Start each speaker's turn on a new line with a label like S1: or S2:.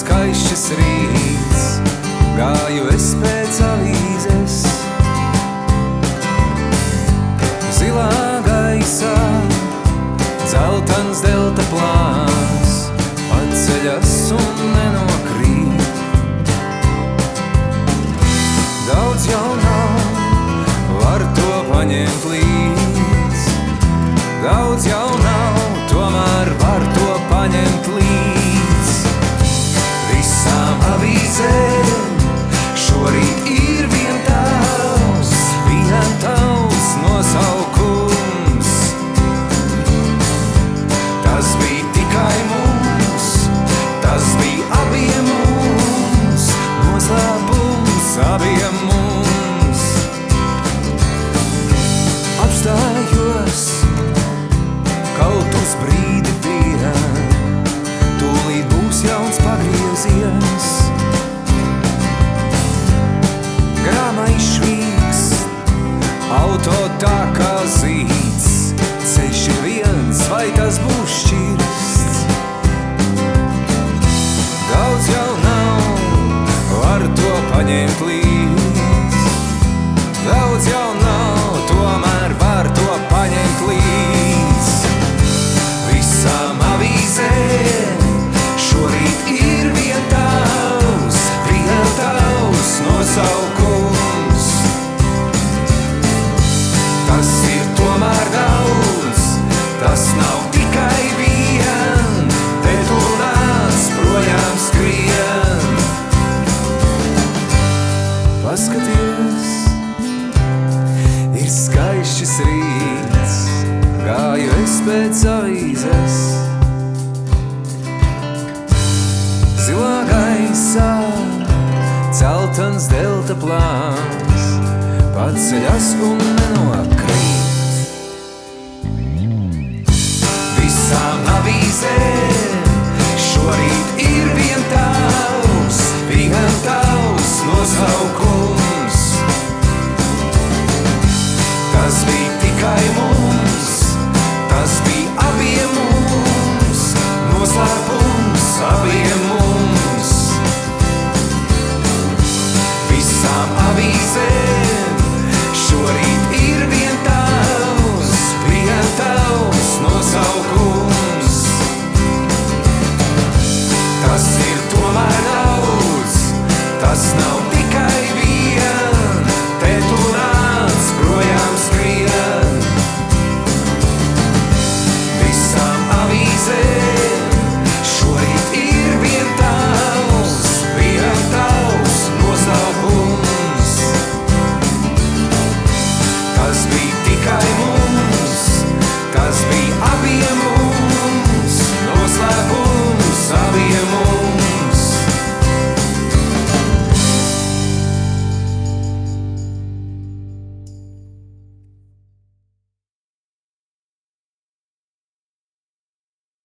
S1: skaišs rīts, gāju es pēc avīzes. Zilā gaisā, dzeltens delta plāns, atceļas un nenokrīt. Daudz jau nav, var to paņemt līdz. Daudz jau nav, tomēr var to paņemt līdz. Visām avīzēm šorīt ir vien tavs nosaukums. Tas bija tikai mums, tas bija abiem mums, noslēpums abiem mums. Apstājos kaut uz brīdi vien, tūlīt būs jauns pagrieziens. Grāmā izšvīgs, auto tā kā zīds, ceļš ir viens, vai tas būs šķirsts. Daudz jau nav, var to paņemt līdz. Daudz jau nav, tomēr var to paņemt līdz. Visām avīzēm šorīt ir vien tavs nosaukums. Tas ir tomēr daudz, tas nav tikai vien, te tu nāc projām skrien. Paskaties, ir skaišs rīts, gāju es pēc avīzes. Zilā gaisā, celtens delta plāns, paceļas un nenokrīt. Visām avīzēm šorīt ir vien tavs nosaukums. Tas bija tikai mums, tas bija abiem mums, noslēpums abiem mums. Visām avīzēm šorīt ir vien tavs nosaukums. Tas ir tomēr